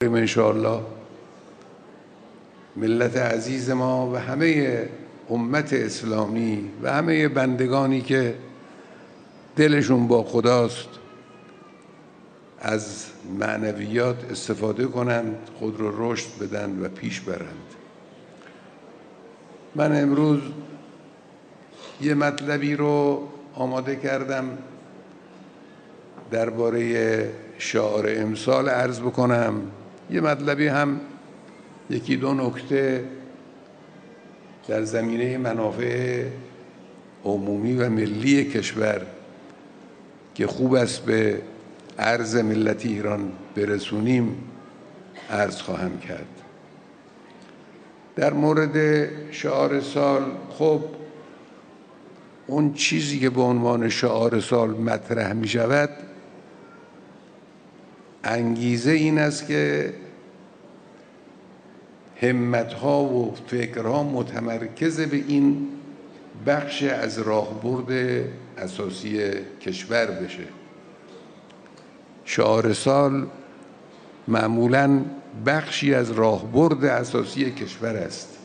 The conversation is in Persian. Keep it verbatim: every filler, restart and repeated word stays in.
انشاءالله ملت عزیز ما و همه امت اسلامی و همه بندگانی که دلشون با خداست از معنویات استفاده کنند، خود رو رشد بدن و پیش برند. من امروز یه مطلبی رو آماده کردم درباره شعار امسال عرض بکنم. یه مطلبی هم یکی دو نکته در زمینه منافع عمومی و ملی کشور که خوب است به عرض ملت ایران برسونیم عرض خواهم کرد. در مورد شعار سال، خب اون چیزی که به عنوان شعار سال مطرح می شود انگیزه این است که همت‌ها و فکرها متمرکز به این بخش از راهبرد اساسی کشور بشه. شعار سال معمولاً بخشی از راهبرد اساسی کشور است.